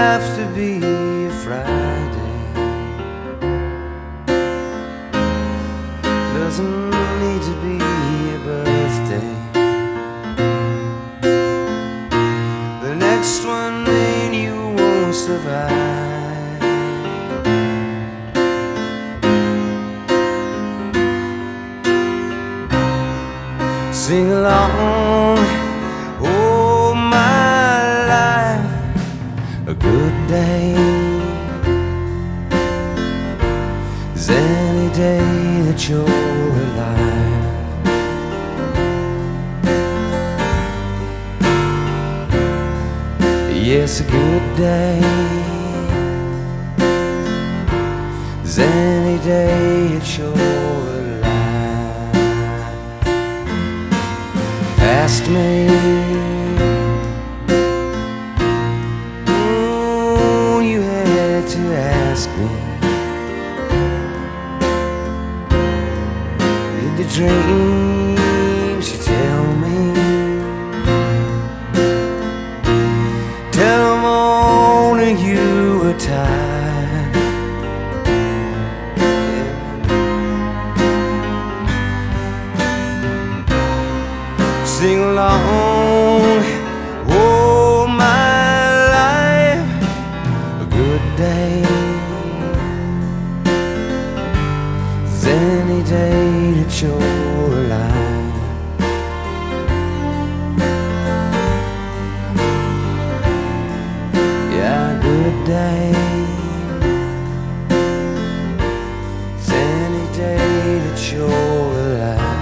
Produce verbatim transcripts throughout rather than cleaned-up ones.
have to be a Friday. Doesn't need to be a birthday. The next one then you won't survive. Sing along, oh my life, a good day is any day that you're alive. Yes, a good day is any day that you're alive. Asked me, oh, you had to ask me, did the dreams you tell me? Tell them only you were tired. Sing along, oh my life, a good day is any day that you're alive. Yeah, a good day is any day that you're alive.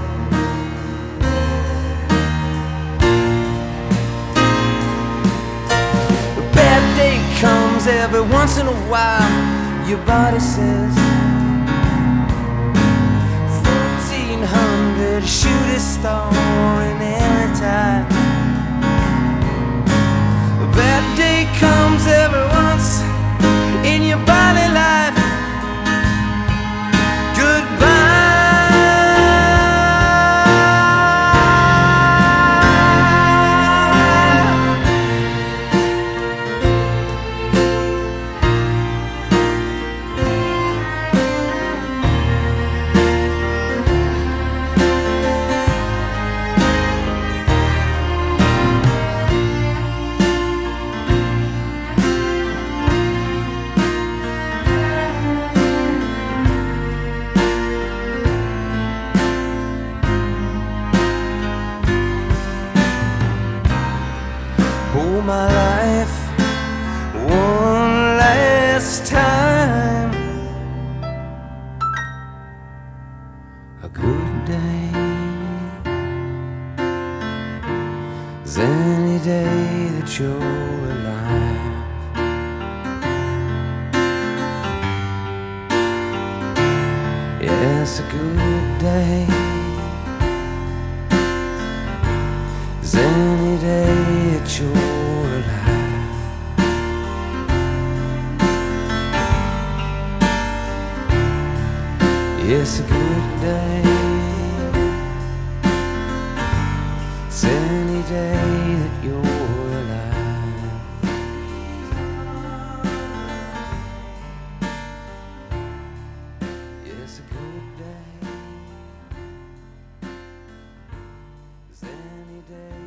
Comes every once in a while. Your body says fourteen hundred, shoot a star in any time. A bad day comes every once in your body life. Oh, my life, one last time, a good day is any day that you're alive. Yes, a good day is any day that you're alive. Yes, a good day is any day that you're alive. Yes, a good day is any day.